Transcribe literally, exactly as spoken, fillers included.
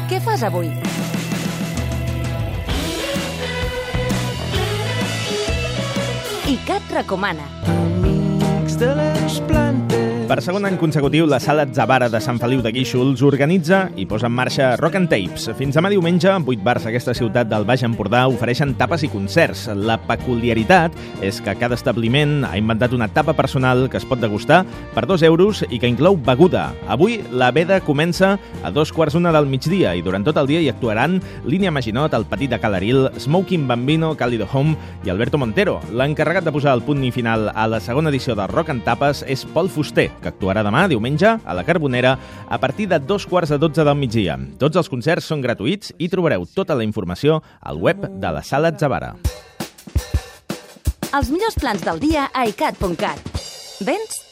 Què fas avui? ICAT recomana. Amics de les plantes. Per segon any consecutiu, la Sala Zavara de Sant Feliu de Guíxols organitza i posa en marxa Rock and Tapes. Fins demà diumenge, vuit bars d'aquesta ciutat del Baix Empordà ofereixen tapes i concerts. La peculiaritat és que cada establiment ha inventat una tapa personal que es pot degustar per dos euros i que inclou beguda. Avui la veda comença a dos quarts d'una del migdia i durant tot el dia hi actuaran Línia Maginot, El Petit de Calaril, Smoking Bambino, Cálido Home i Alberto Montero. L'encarregat de posar el punt i final a la segona edició de Rock and Tapes és Pol Fuster, que actuarà demà, diumenge, a la Carbonera, a partir de dos quarts de dotze del migdia. Tots els concerts són gratuïts i trobareu tota la informació al web de la Sala Zavara. Els millors plans del dia a icat punt cat. Vens?